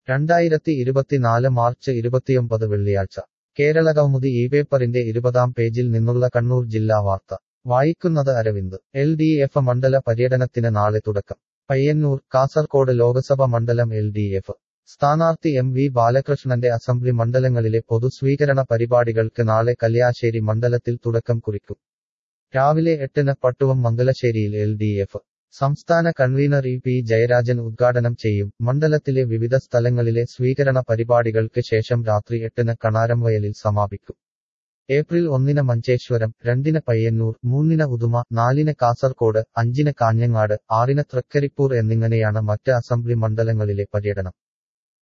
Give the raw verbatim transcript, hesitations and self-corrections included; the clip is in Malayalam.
രണ്ടായിരത്തി ഇരുപത്തിനാല് മാർച്ച് ഇരുപത്തിയൊമ്പത് വെള്ളിയാഴ്ച കേരളകൗമുദി ഈ പേപ്പറിന്റെ ഇരുപതാം പേജിൽ നിന്നുള്ള കണ്ണൂർ ജില്ലാ വാർത്ത വായിക്കുന്നത് അരവിന്ദ്. എൽ ഡി എഫ് മണ്ഡല പര്യടനത്തിന് നാളെ തുടക്കം. പയ്യന്നൂർ, കാസർകോട് ലോക്സഭ മണ്ഡലം എൽ ഡി എഫ് സ്ഥാനാർത്ഥി എം വി ബാലകൃഷ്ണന്റെ അസംബ്ലി മണ്ഡലങ്ങളിലെ പൊതുസ്വീകരണ പരിപാടികൾക്ക് നാളെ കല്യാശ്ശേരി മണ്ഡലത്തിൽ തുടക്കം കുറിക്കും. രാവിലെ എട്ടിന് പട്ടുവം മംഗലശ്ശേരിയിൽ എൽ ഡി എഫ് സംസ്ഥാന കൺവീനർ ഇ പി ജയരാജൻ ഉദ്ഘാടനം ചെയ്യും. മണ്ഡലത്തിലെ വിവിധ സ്ഥലങ്ങളിലെ സ്വീകരണ പരിപാടികൾക്ക് ശേഷം രാത്രി എട്ടിന് കണാരംവയലിൽ സമാപിക്കും. ഏപ്രിൽ ഒന്നിന് മഞ്ചേശ്വരം, രണ്ടിന് പയ്യന്നൂർ, മൂന്നിന് ഉദുമ, നാലിന് കാസർകോട്, അഞ്ചിന് കാഞ്ഞങ്ങാട്, ആറിന് തൃക്കരിപ്പൂർ എന്നിങ്ങനെയാണ് മറ്റ് അസംബ്ലി മണ്ഡലങ്ങളിലെ പര്യടനം.